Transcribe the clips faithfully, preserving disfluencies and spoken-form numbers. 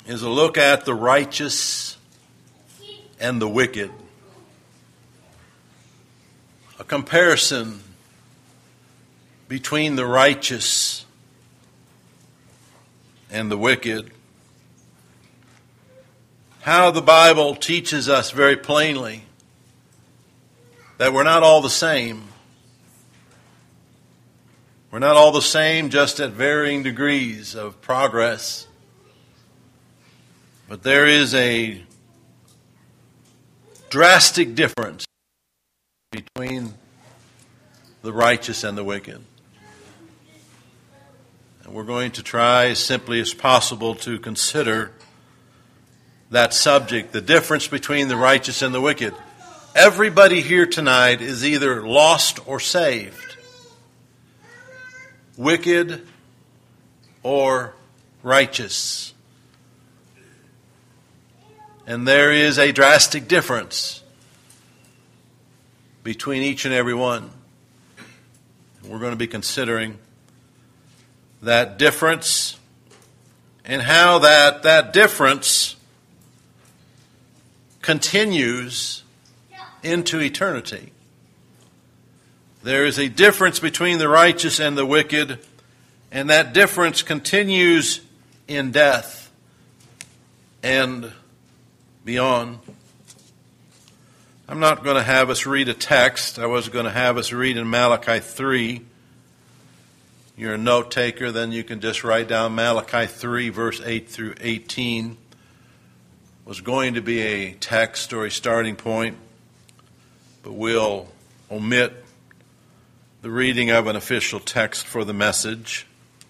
is a look at the righteous and the wicked. A comparison between the righteous and the wicked. How the Bible teaches us very plainly that we're not all the same. We're not all the same, just at varying degrees of progress. But there is a drastic difference between the righteous and the wicked. And we're going to try as simply as possible to consider that subject, the difference between the righteous and the wicked. Everybody here tonight is either lost or saved, wicked or righteous. And there is a drastic difference between each and every one. We're going to be considering that difference and how that, that difference continues into eternity. There is a difference between the righteous and the wicked, and that difference continues in death and beyond. I'm not going to have us read a text. I was going to have us read in Malachi three. You're a note taker, then you can just write down Malachi three, verse eight through eighteen. Was going to be a text or a starting point, but we'll omit the reading of an official text for the message.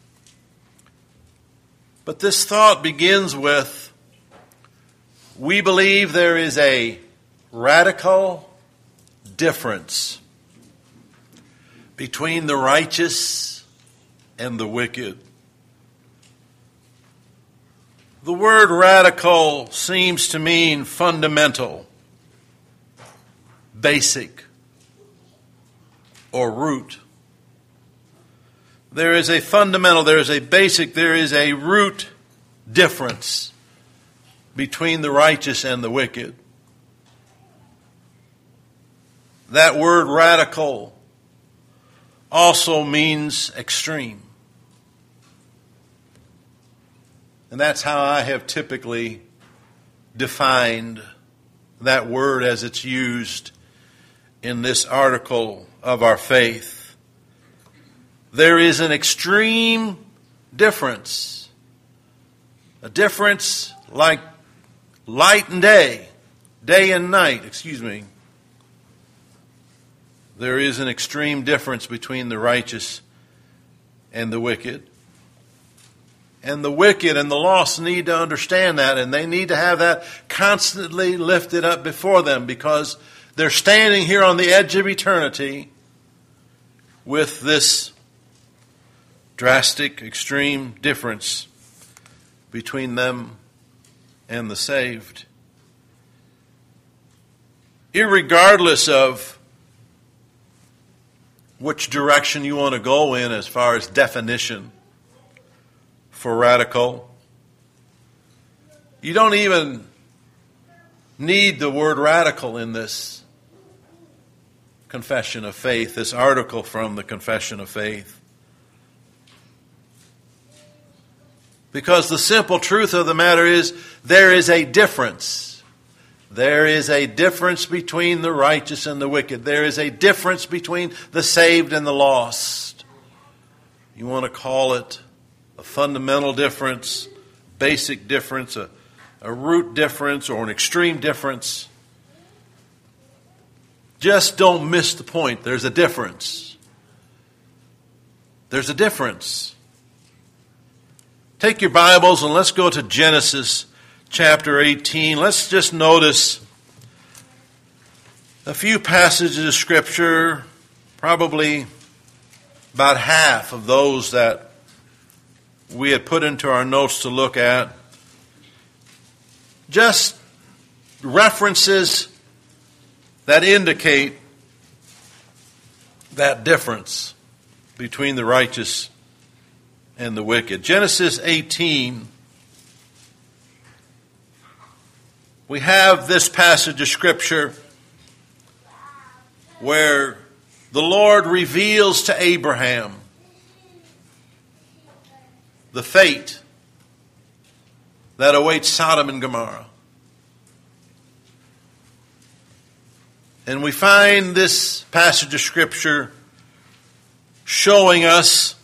But this thought begins with, we believe there is a radical difference between the righteous and the wicked. The word radical seems to mean fundamental, basic, or root. There is a fundamental, there is a basic, there is a root difference between the righteous and the wicked. That word radical also means extreme. And that's how I have typically defined that word as it's used in this article of our faith. There is an extreme difference. A difference like light and day, day and night, excuse me. There is an extreme difference between the righteous and the wicked. And the wicked and the lost need to understand that, and they need to have that constantly lifted up before them, because they're standing here on the edge of eternity with this drastic, extreme difference between them and the saved. Irregardless of which direction you want to go in as far as definition for radical, you don't even need the word radical in this confession of faith, this article from the Confession of Faith. Because the simple truth of the matter is, there is a difference. There is a difference between the righteous and the wicked. There is a difference between the saved and the lost. You want to call it a fundamental difference, basic difference, a, a root difference, or an extreme difference. Just don't miss the point. There's a difference. There's a difference. Take your Bibles and let's go to Genesis chapter eighteen. Let's just notice a few passages of Scripture, probably about half of those that we had put into our notes to look at. Just references that indicate that difference between the righteous and the wicked. Genesis eighteen, we have this passage of Scripture where the Lord reveals to Abraham the fate that awaits Sodom and Gomorrah. And we find this passage of Scripture showing us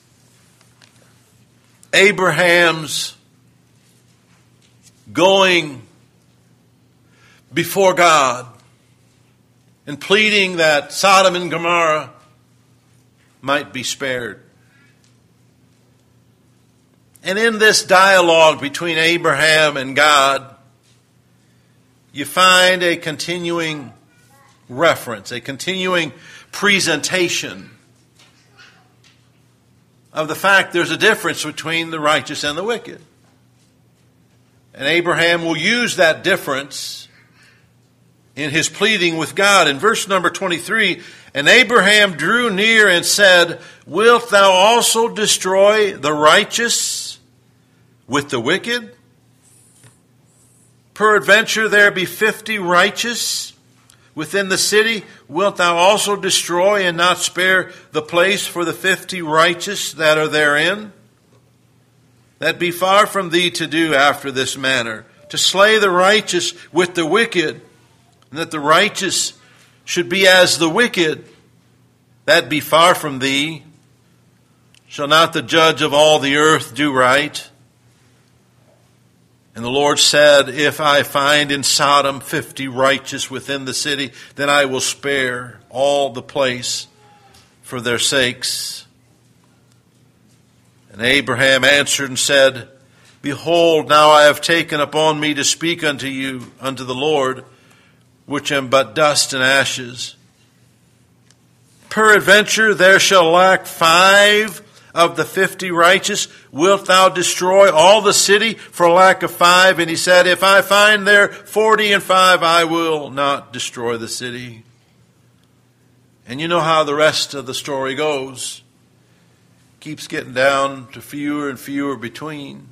Abraham's going before God and pleading that Sodom and Gomorrah might be spared. And in this dialogue between Abraham and God, you find a continuing reference, a continuing presentation of the fact there's a difference between the righteous and the wicked. And Abraham will use that difference in his pleading with God. In verse number twenty-three, and Abraham drew near and said, wilt thou also destroy the righteous with the wicked? Peradventure there be fifty righteous within the city. Wilt thou also destroy and not spare the place for the fifty righteous that are therein? That be far from thee to do after this manner, to slay the righteous with the wicked, and that the righteous should be as the wicked. That be far from thee. Shall not the judge of all the earth do right? And the Lord said, if I find in Sodom fifty righteous within the city, then I will spare all the place for their sakes. And Abraham answered and said, behold, now I have taken upon me to speak unto you, unto the Lord, which am but dust and ashes. Peradventure there shall lack five of the fifty righteous. Wilt thou destroy all the city for lack of five? And he said, if I find there forty and five, I will not destroy the city. And you know how the rest of the story goes. Keeps getting down to fewer and fewer between.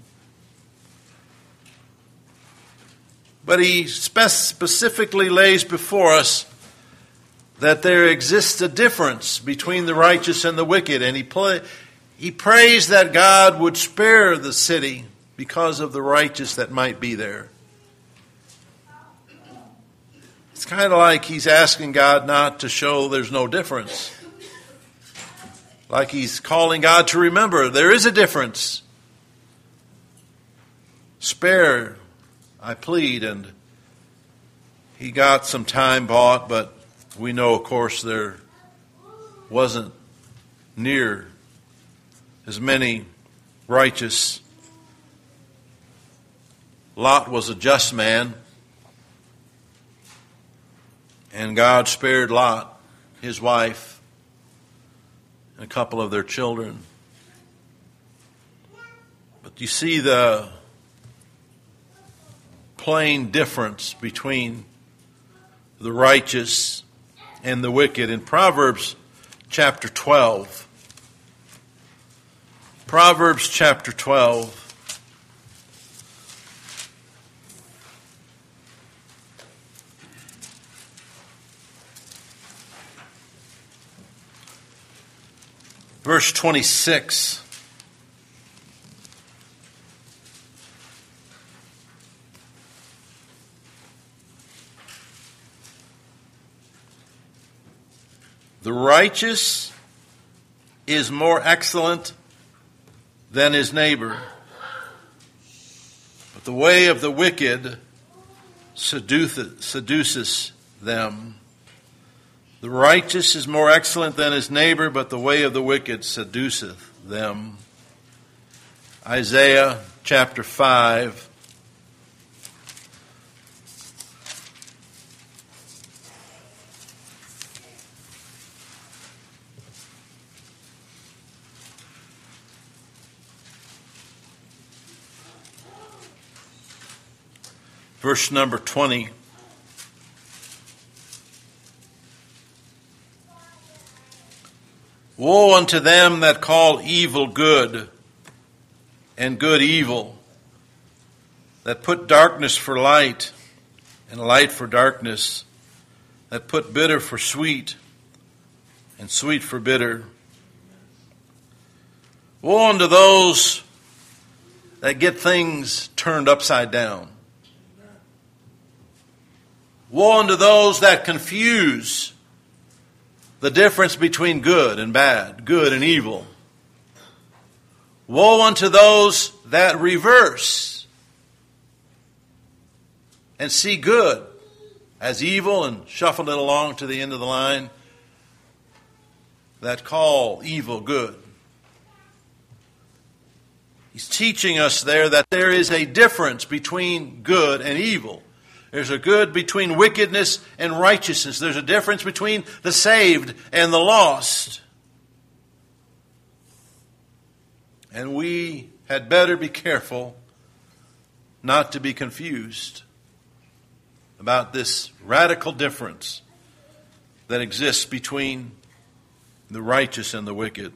But he specifically lays before us that there exists a difference between the righteous and the wicked. And he, play, he prays that God would spare the city because of the righteous that might be there. It's kind of like he's asking God not to show there's no difference. Like he's calling God to remember there is a difference. Spare, I plead. And he got some time bought, but we know, of course, there wasn't near as many righteous. Lot was a just man, and God spared Lot, his wife, and a couple of their children. But you see the plain difference between the righteous and the wicked in Proverbs chapter twelve. Proverbs chapter twelve. Verse twenty-six. The righteous is more excellent than his neighbor, but the way of the wicked seduceth, seduces them. The righteous is more excellent than his neighbor, but the way of the wicked seduceth them. Isaiah chapter five. Verse number twenty. Woe unto them that call evil good, and good evil, that put darkness for light, and light for darkness, that put bitter for sweet and sweet for bitter. Woe unto those that get things turned upside down. Woe unto those that confuse the difference between good and bad, good and evil. Woe unto those that reverse and see good as evil and shuffle it along to the end of the line, that call evil good. He's teaching us there that there is a difference between good and evil. There's a good between wickedness and righteousness. There's a difference between the saved and the lost. And we had better be careful not to be confused about this radical difference that exists between the righteous and the wicked.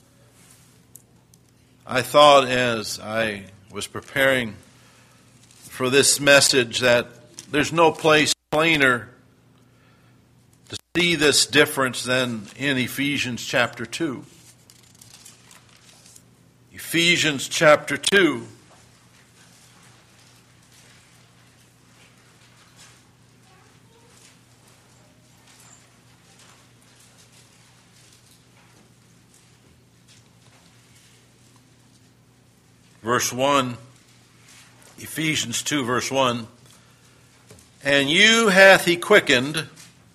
I thought as I was preparing for this message that there's no place plainer to see this difference than in Ephesians chapter two. Ephesians chapter two. Verse one, Ephesians two, verse one. And you hath he quickened,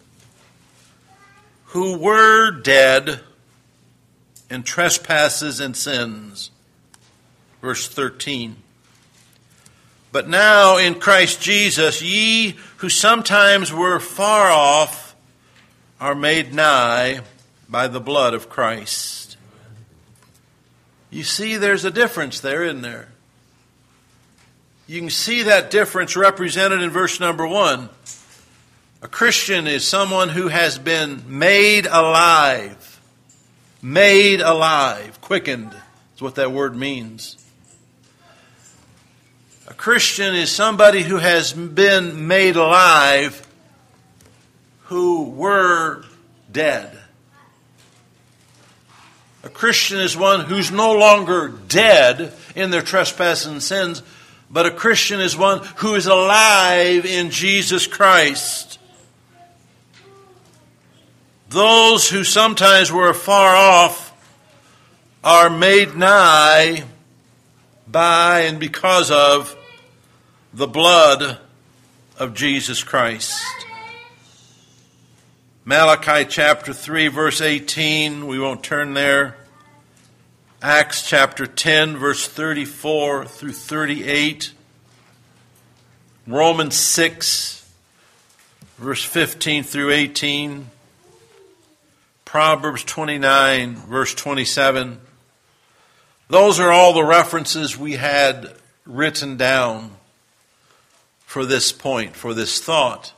who were dead in trespasses and sins. Verse thirteen. But now in Christ Jesus, ye who sometimes were far off are made nigh by the blood of Christ. You see, there's a difference there, isn't there? You can see that difference represented in verse number one. A Christian is someone who has been made alive. Made alive. Quickened is what that word means. A Christian is somebody who has been made alive who were dead. A Christian is one who's no longer dead in their trespasses and sins, but a Christian is one who is alive in Jesus Christ. Those who sometimes were far off are made nigh by and because of the blood of Jesus Christ. Malachi chapter three, verse eighteen, we won't turn there. Acts chapter ten, verse thirty-four through thirty-eight. Romans six, verse fifteen through eighteen. Proverbs twenty-nine, verse twenty-seven. Those are all the references we had written down for this point, for this thought.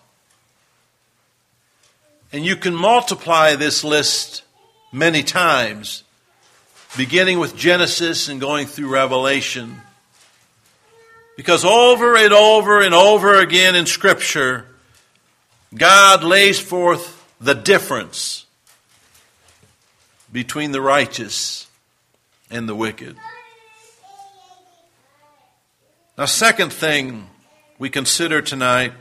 And you can multiply this list many times, beginning with Genesis and going through Revelation. Because over and over and over again in Scripture, God lays forth the difference between the righteous and the wicked. Now, second thing we consider tonight,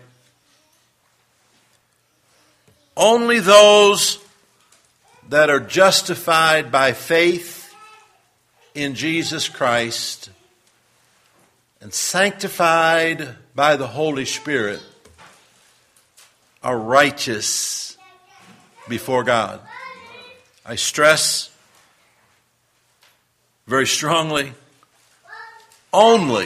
only those that are justified by faith in Jesus Christ and sanctified by the Holy Spirit are righteous before God. I stress very strongly, only,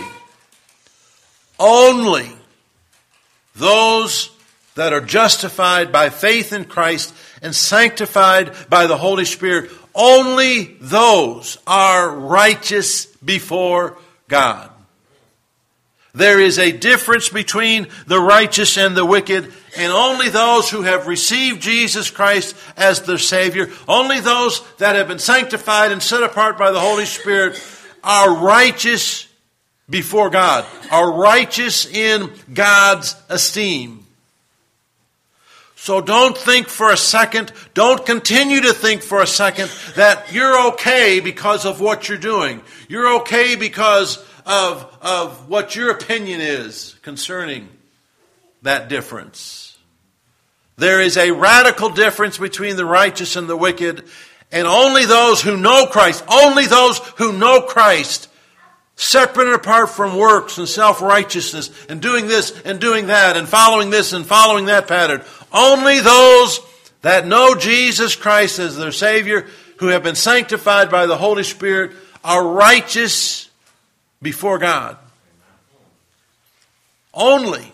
only those that are justified by faith in Christ and sanctified by the Holy Spirit, only those are righteous before God. There is a difference between the righteous and the wicked, and only those who have received Jesus Christ as their Savior, only those that have been sanctified and set apart by the Holy Spirit are righteous before God, are righteous in God's esteem. So don't think for a second, don't continue to think for a second that you're okay because of what you're doing. You're okay because of, of what your opinion is concerning that difference. There is a radical difference between the righteous and the wicked, and only those who know Christ, only those who know Christ, separate and apart from works and self-righteousness and doing this and doing that and following this and following that pattern, only those that know Jesus Christ as their Savior, who have been sanctified by the Holy Spirit, are righteous before God. Only.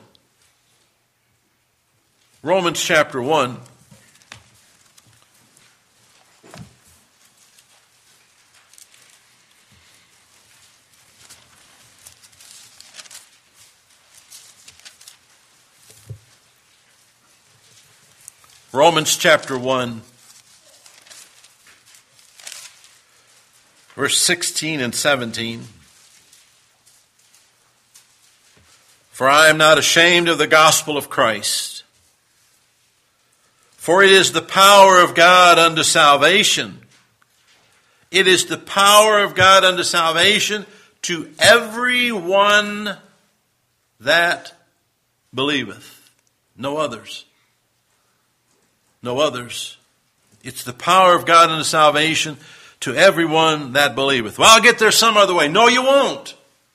Romans chapter one. Romans chapter one, verse sixteen and seventeen. For I am not ashamed of the gospel of Christ, for it is the power of God unto salvation. It is the power of God unto salvation to every one that believeth. No others. No others. It's the power of God unto salvation to everyone that believeth. Well, I'll get there some other way. No, you won't.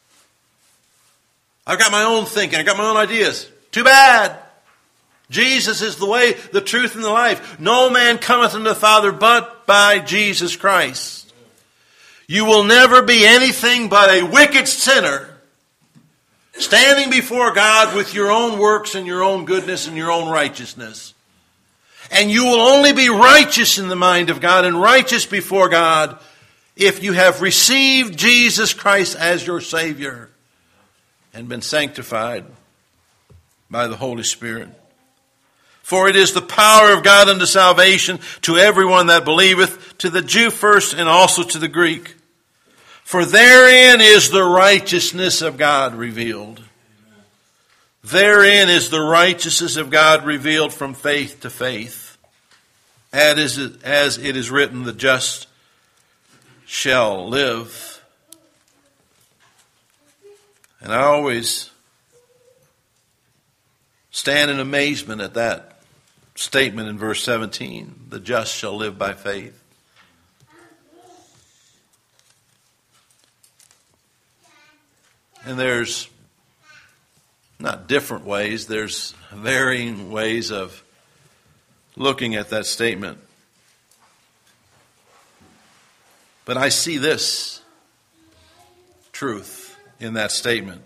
I've got my own thinking. I've got my own ideas. Too bad. Jesus is the way, the truth, and the life. No man cometh unto the Father but by Jesus Christ. You will never be anything but a wicked sinner standing before God with your own works and your own goodness and your own righteousness. And you will only be righteous in the mind of God and righteous before God if you have received Jesus Christ as your Savior and been sanctified by the Holy Spirit. For it is the power of God unto salvation to everyone that believeth, to the Jew first and also to the Greek. For therein is the righteousness of God revealed. Therein is the righteousness of God revealed from faith to faith. As it is written, the just shall live. And I always stand in amazement at that statement in verse seventeen. The just shall live by faith. And there's not different ways, there's varying ways of looking at that statement. But I see this truth in that statement.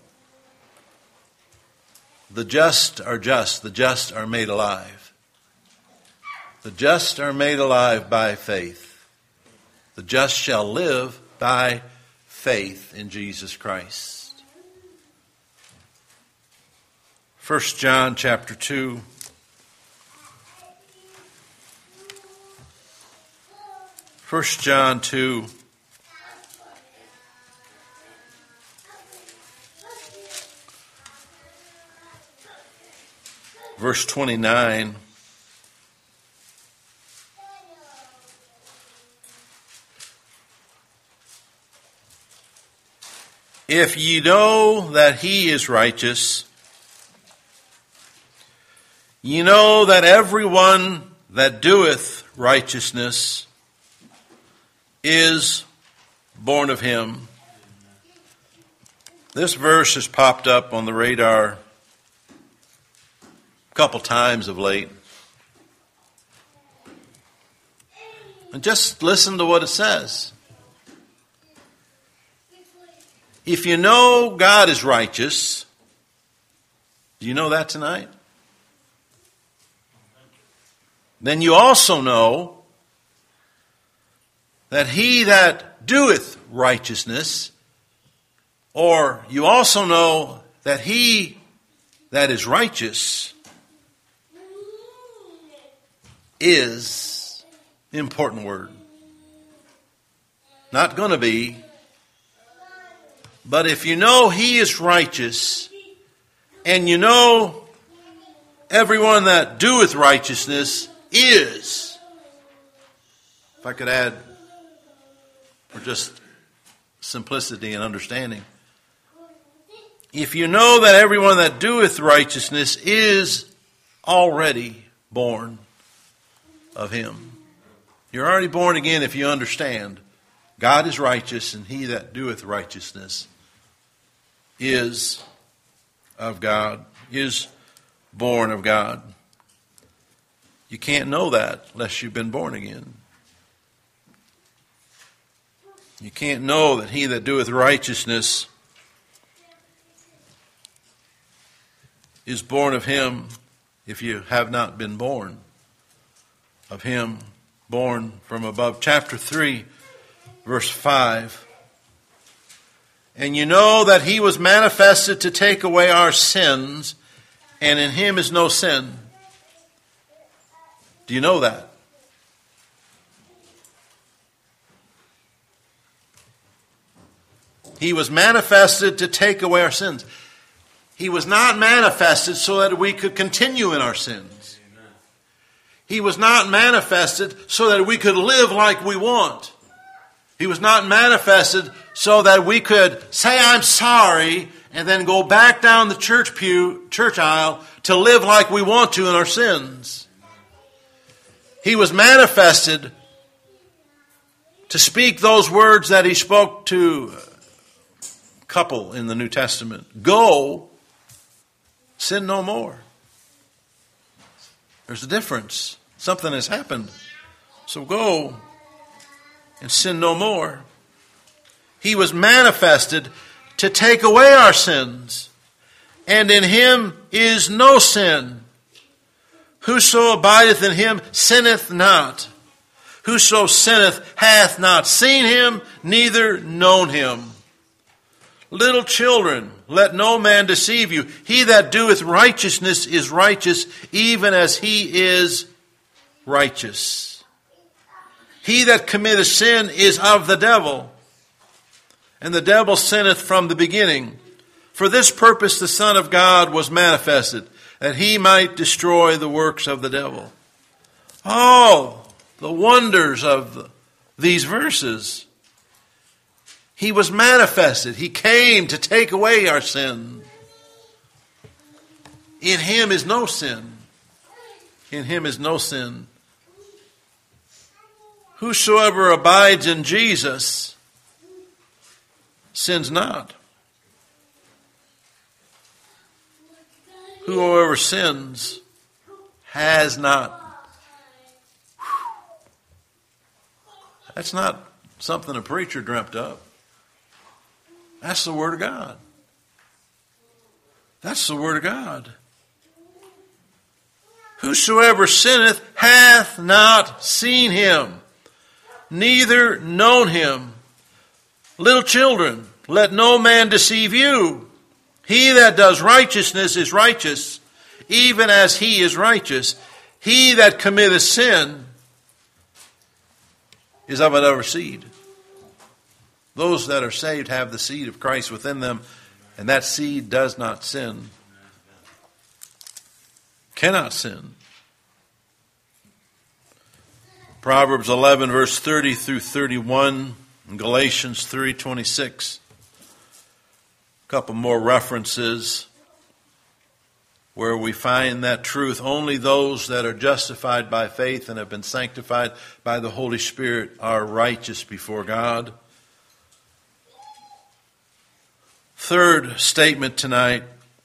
The just are just, the just are made alive. The just are made alive by faith. The just shall live by faith in Jesus Christ. First John chapter two. First John two. Verse twenty-nine. If ye know that he is righteous, ye know that every one that doeth righteousness is born of him. This verse has popped up on the radar a couple times of late. And just listen to what it says. If you know God is righteous, do you know that tonight? Then you also know that he that doeth righteousness, or you also know that he that is righteous is, important word, not going to be, but if you know he is righteous, and you know everyone that doeth righteousness is. If I could add, for just simplicity and understanding, if you know that everyone that doeth righteousness is already born of him. You're already born again if you understand God is righteous, and he that doeth righteousness is of God, is born of God. You can't know that unless you've been born again. You can't know that he that doeth righteousness is born of him if you have not been born of him, born from above. Chapter three, verse five. And you know that he was manifested to take away our sins, and in him is no sin. Do you know that? He was manifested to take away our sins. He was not manifested so that we could continue in our sins. Amen. He was not manifested so that we could live like we want. He was not manifested so that we could say, I'm sorry, and then go back down the church pew, church aisle to live like we want to in our sins. He was manifested to speak those words that he spoke to a couple in the New Testament. Go, sin no more. There's a difference. Something has happened. So go and sin no more. He was manifested to take away our sins, and in him is no sin. Whoso abideth in him sinneth not. Whoso sinneth hath not seen him, neither known him. Little children, let no man deceive you. He that doeth righteousness is righteous, even as he is righteous. He that committeth sin is of the devil, and the devil sinneth from the beginning. For this purpose the Son of God was manifested, that he might destroy the works of the devil. Oh, the wonders of the, these verses. He was manifested. He came to take away our sin. In him is no sin. In him is no sin. Whosoever abides in Jesus sins not. Whoever sins has not. That's not something a preacher dreamt up. That's the Word of God. That's the Word of God. Whosoever sinneth hath not seen him, neither known him. Little children, let no man deceive you. He that does righteousness is righteous, even as he is righteous. He that committeth sin is of another seed. Those that are saved have the seed of Christ within them, and that seed does not sin. Cannot sin. Proverbs eleven, verse thirty through thirty-one, and Galatians three twenty-six. A couple more references where we find that truth. Only those that are justified by faith and have been sanctified by the Holy Spirit are righteous before God. Third statement tonight,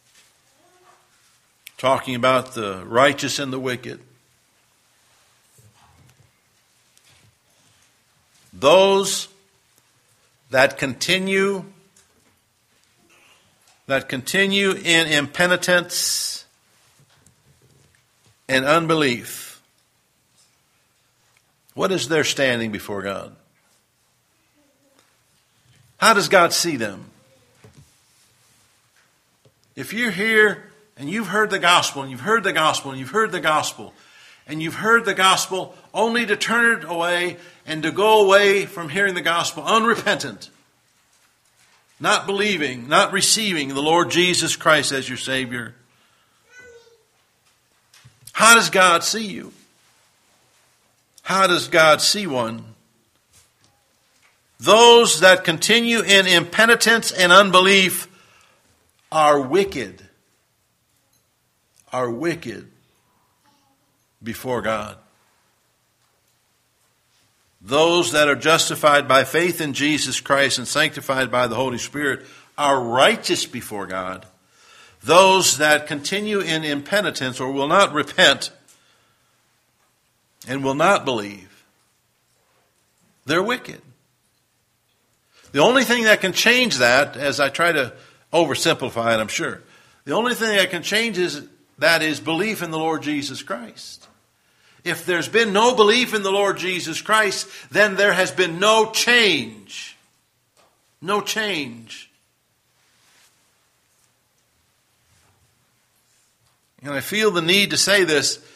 talking about the righteous and the wicked. Those that continue, that continue in impenitence and unbelief. What is their standing before God? How does God see them? If you're here and you've heard the gospel, and you've heard the gospel, and you've heard the gospel, and you've heard the gospel only to turn it away and to go away from hearing the gospel unrepentant, not believing, not receiving the Lord Jesus Christ as your Savior, How does God see you? How does God see one? Those that continue in impenitence and unbelief are wicked. Are wicked before God. Those that are justified by faith in Jesus Christ and sanctified by the Holy Spirit are righteous before God. Those that continue in impenitence or will not repent and will not believe, they're wicked. The only thing that can change that, as I try to oversimplify it, I'm sure, the only thing that can change is, that is belief in the Lord Jesus Christ. If there's been no belief in the Lord Jesus Christ, then there has been no change. No change. And I feel the need to say this.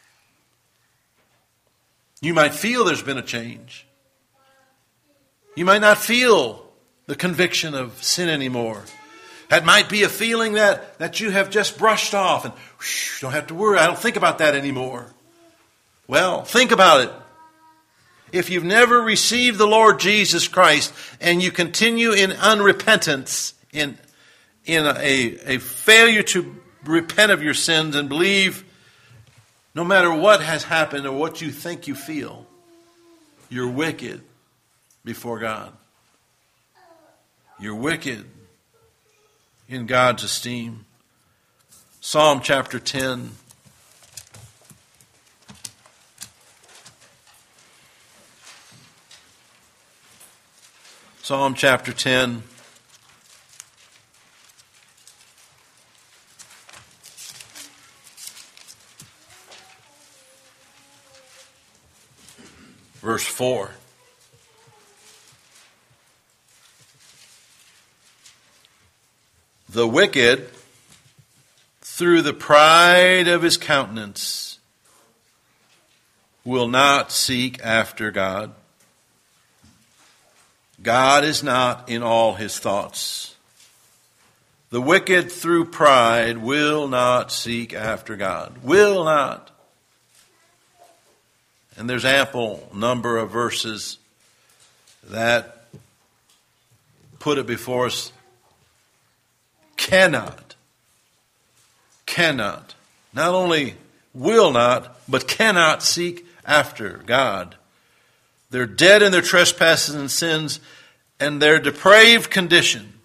You might feel there's been a change. You might not feel the conviction of sin anymore. That might be a feeling that, that you have just brushed off and whoosh, don't have to worry. I don't think about that anymore. Well, think about it. If you've never received the Lord Jesus Christ and you continue in unrepentance, in, in a, a failure to repent of your sins and believe no matter what has happened or what you think you feel, you're wicked before God. You're wicked in God's esteem. Psalm chapter ten. Psalm chapter ten. Verse four. The wicked, through the pride of his countenance, will not seek after God. God is not in all his thoughts. The wicked, through pride, will not seek after God. Will not. And there's ample number of verses that put it before us. Cannot, cannot, not only will not, but cannot seek after God. They're dead in their trespasses and sins, and their depraved condition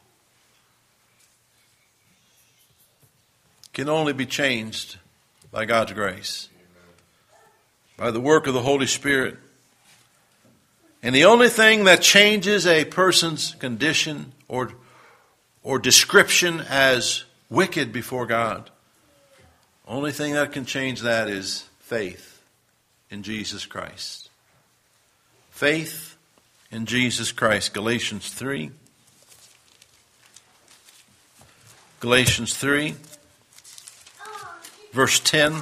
can only be changed by God's grace, by the work of the Holy Spirit. And the only thing that changes a person's condition or or description as wicked before God, only thing that can change that is faith in Jesus Christ. Faith in Jesus Christ. Galatians three. Galatians three, verse ten.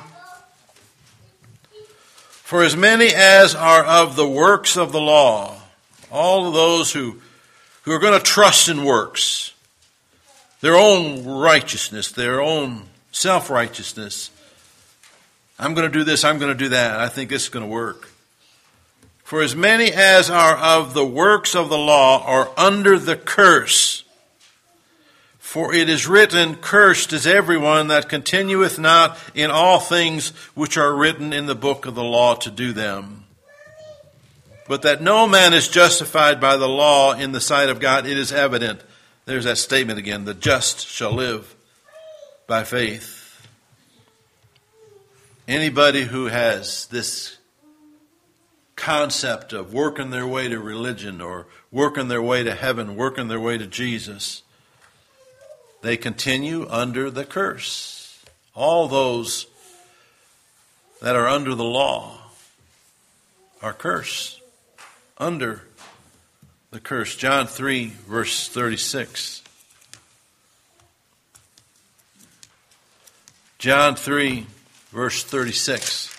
For as many as are of the works of the law, all of those who, who are going to trust in works, their own righteousness, their own self-righteousness. I'm going to do this, I'm going to do that. I think this is going to work. For as many as are of the works of the law are under the curse. For it is written, cursed is everyone that continueth not in all things which are written in the book of the law to do them. But that no man is justified by the law in the sight of God, it is evident. There's that statement again, the just shall live by faith. Anybody who has this concept of working their way to religion or working their way to heaven, working their way to Jesus, they continue under the curse. All those that are under the law are cursed, under the curse. John three, verse thirty-six. John three, verse thirty-six.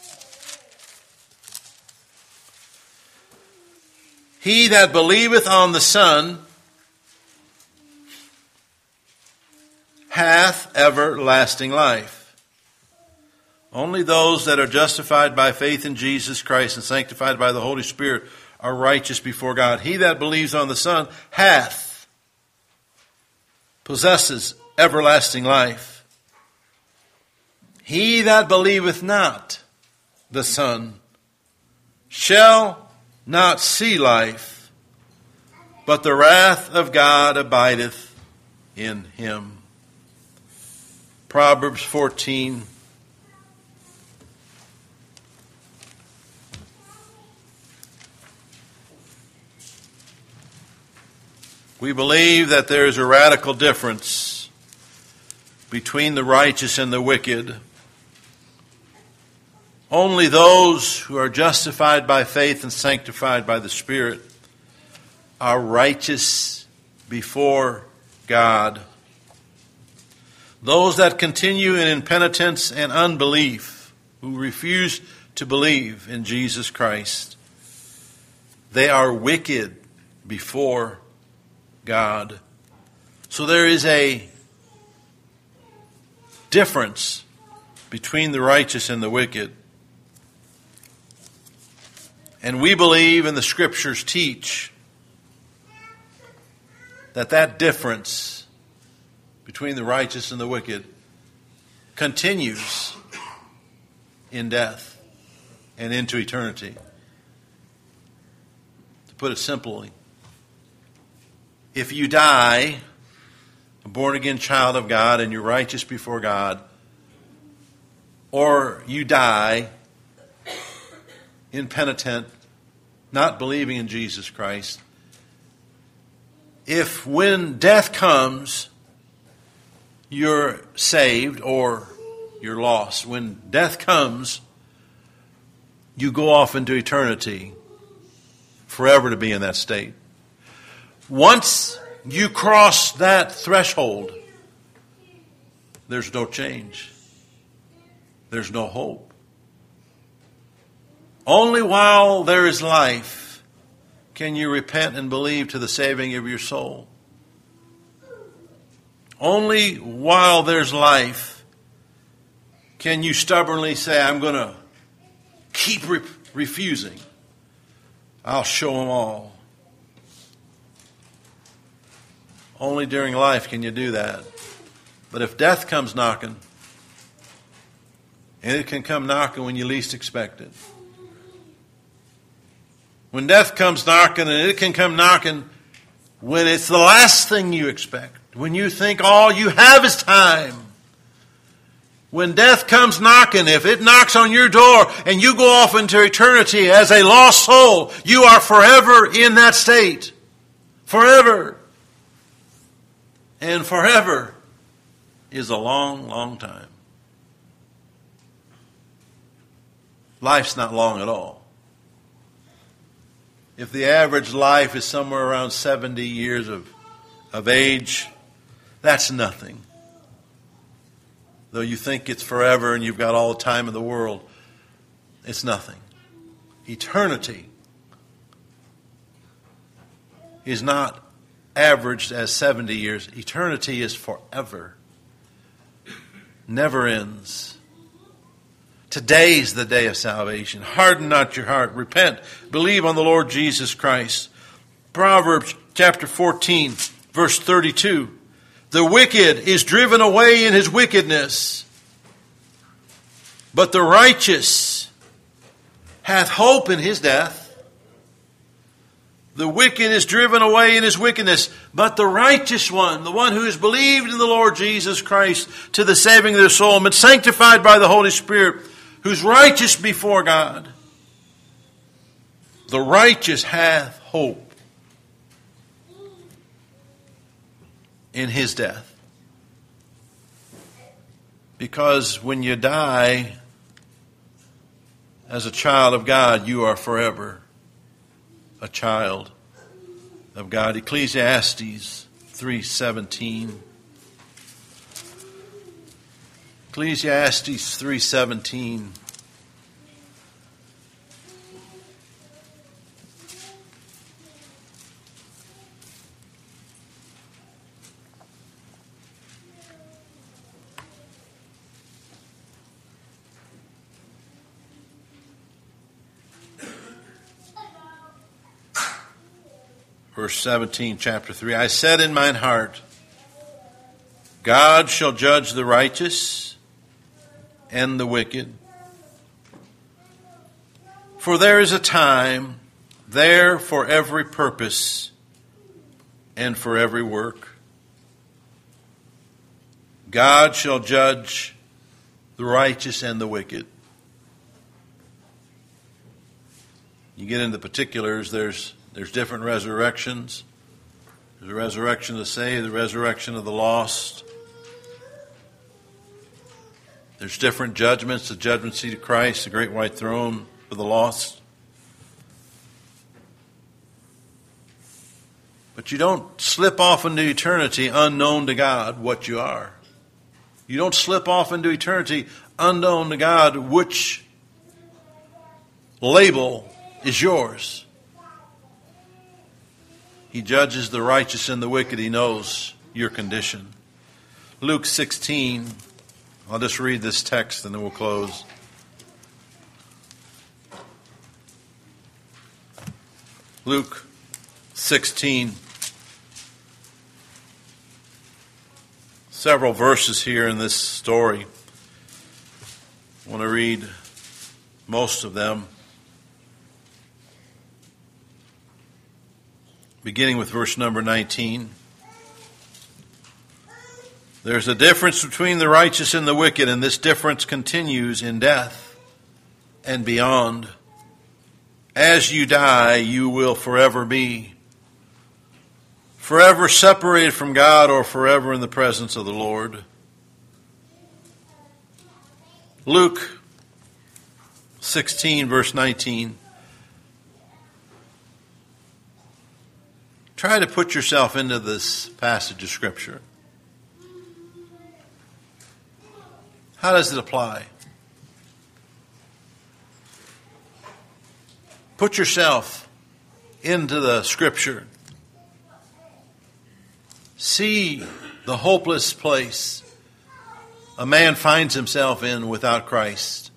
He that believeth on the Son hath everlasting life. Only those that are justified by faith in Jesus Christ and sanctified by the Holy Spirit are righteous before God. He that believes on the Son hath, possesses everlasting life. He that believeth not the Son shall not see life, but the wrath of God abideth in him. Proverbs fourteen. We believe that there is a radical difference between the righteous and the wicked. Only those who are justified by faith and sanctified by the Spirit are righteous before God. Those that continue in impenitence and unbelief, who refuse to believe in Jesus Christ, they are wicked before God. So there is a difference between the righteous and the wicked. And we believe, and the Scriptures teach, that that difference between the righteous and the wicked continues in death and into eternity. To put it simply, if you die a born-again child of God and you're righteous before God, or you die impenitent, not believing in Jesus Christ, if when death comes, you're saved or you're lost, when death comes, you go off into eternity, forever to be in that state. Once you cross that threshold, there's no change. There's no hope. Only while there is life can you repent and believe to the saving of your soul. Only while there's life can you stubbornly say, I'm going to keep re- refusing. I'll show them all. Only during life can you do that. But if death comes knocking, and it can come knocking when you least expect it. When death comes knocking, and it can come knocking when it's the last thing you expect. When you think all you have is time. When death comes knocking, if it knocks on your door and you go off into eternity as a lost soul, you are forever in that state. Forever. And forever is a long, long time. Life's not long at all. If the average life is somewhere around seventy years of, of age, that's nothing. Though you think it's forever and you've got all the time in the world, it's nothing. Eternity is not averaged as seventy years. Eternity is forever. Never ends. Today's the day of salvation. Harden not your heart. Repent. Believe on the Lord Jesus Christ. Proverbs chapter fourteen, verse thirty-two. The wicked is driven away in his wickedness, but the righteous hath hope in his death. The wicked is driven away in his wickedness, but the righteous one, the one who has believed in the Lord Jesus Christ to the saving of their soul, and been sanctified by the Holy Spirit, who's righteous before God, the righteous hath hope in his death. Because when you die as a child of God, you are forever a child of God. Ecclesiastes three seventeen. Ecclesiastes three seventeen. verse seventeen, chapter three. I said in mine heart, God shall judge the righteous and the wicked. For there is a time there for every purpose and for every work. God shall judge the righteous and the wicked. You get into the particulars, there's there's different resurrections. There's a resurrection of the saved, the resurrection of the lost. There's different judgments, the judgment seat of Christ, the great white throne for the lost. But you don't slip off into eternity unknown to God what you are. You don't slip off into eternity unknown to God which label is yours. He judges the righteous and the wicked. He knows your condition. Luke sixteen. I'll just read this text and then we'll close. Luke sixteen. Several verses here in this story. I want to read most of them. Beginning with verse number nineteen. There's a difference between the righteous and the wicked, and this difference continues in death and beyond. As you die, you will forever be forever separated from God or forever in the presence of the Lord. Luke sixteen, verse nineteen. Try to put yourself into this passage of Scripture. How does it apply? Put yourself into the Scripture. See the hopeless place a man finds himself in without Christ,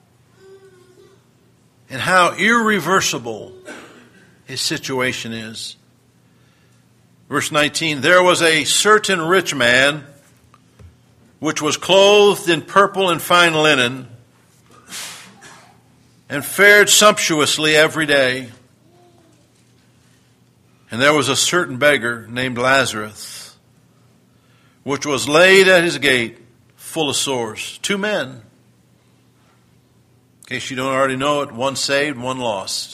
and how irreversible his situation is. Verse nineteen, there was a certain rich man which was clothed in purple and fine linen, and fared sumptuously every day. And there was a certain beggar named Lazarus, which was laid at his gate, full of sores. Two men. In case you don't already know it, one saved, one lost.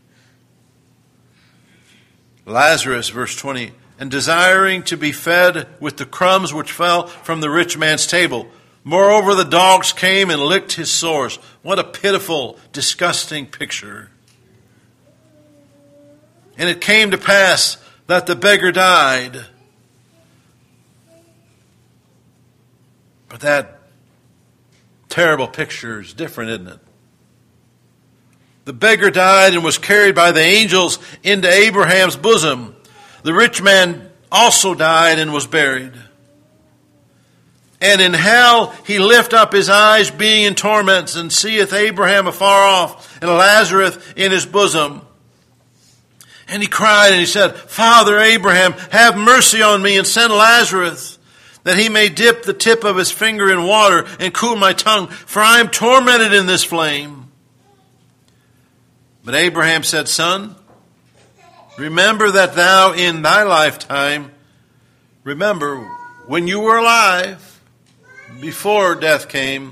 Lazarus, verse twenty, and desiring to be fed with the crumbs which fell from the rich man's table. Moreover, the dogs came and licked his sores. What a pitiful, disgusting picture. And it came to pass that the beggar died. But that terrible picture is different, isn't it? The beggar died and was carried by the angels into Abraham's bosom. The rich man also died and was buried. And in hell he lift up his eyes, being in torments, and seeth Abraham afar off, and Lazarus in his bosom. And he cried and he said, Father Abraham, have mercy on me, and send Lazarus, that he may dip the tip of his finger in water and cool my tongue, for I am tormented in this flame. But Abraham said, Son, remember that thou in thy lifetime, remember when you were alive, before death came,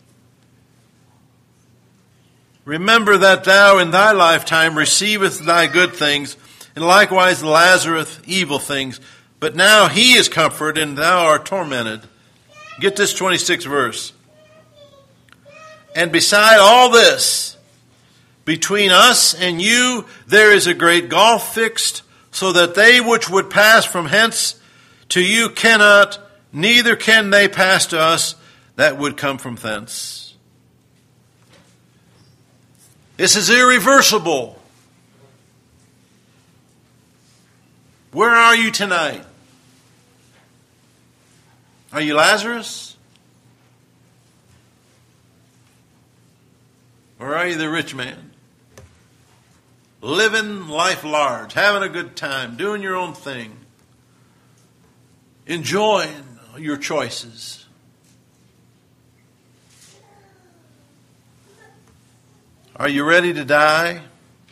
remember that thou in thy lifetime receivest thy good things, and likewise Lazarus evil things. But now he is comforted, and thou art tormented. Get this twenty-sixth verse. And beside all this, between us and you there is a great gulf fixed, so that they which would pass from hence to you cannot, neither can they pass to us that would come from thence. This is irreversible. Where are you tonight? Are you Lazarus? Or are you the rich man? living life large, having a good time, doing your own thing, enjoying your choices. Are you ready to die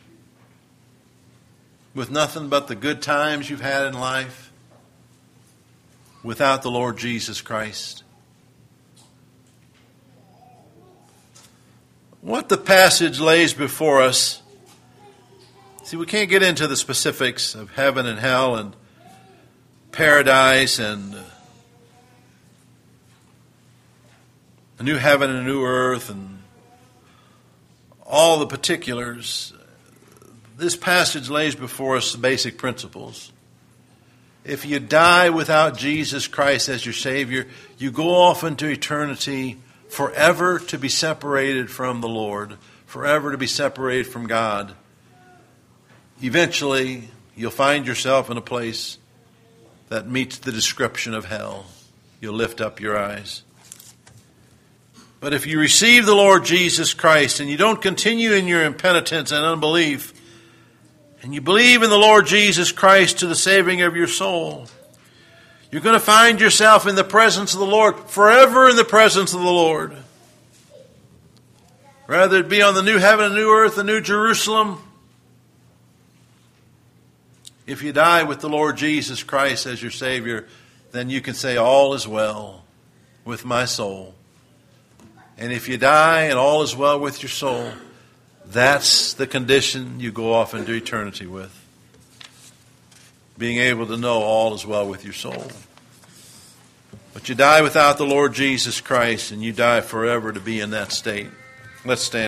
with nothing but the good times you've had in life without the Lord Jesus Christ? What the passage lays before us, see, we can't get into the specifics of heaven and hell and paradise and a new heaven and a new earth and all the particulars. This passage lays before us the basic principles. If you die without Jesus Christ as your Savior, you go off into eternity forever to be separated from the Lord, forever to be separated from God. Eventually, you'll find yourself in a place that meets the description of hell. You'll lift up your eyes. But if you receive the Lord Jesus Christ and you don't continue in your impenitence and unbelief, and you believe in the Lord Jesus Christ to the saving of your soul, you're going to find yourself in the presence of the Lord, forever in the presence of the Lord. Whether it be on the new heaven and new earth, the new Jerusalem, if you die with the Lord Jesus Christ as your Savior, then you can say, all is well with my soul. And if you die and all is well with your soul, that's the condition you go off into eternity with. Being able to know all is well with your soul. But you die without the Lord Jesus Christ, and you die forever to be in that state. Let's stand.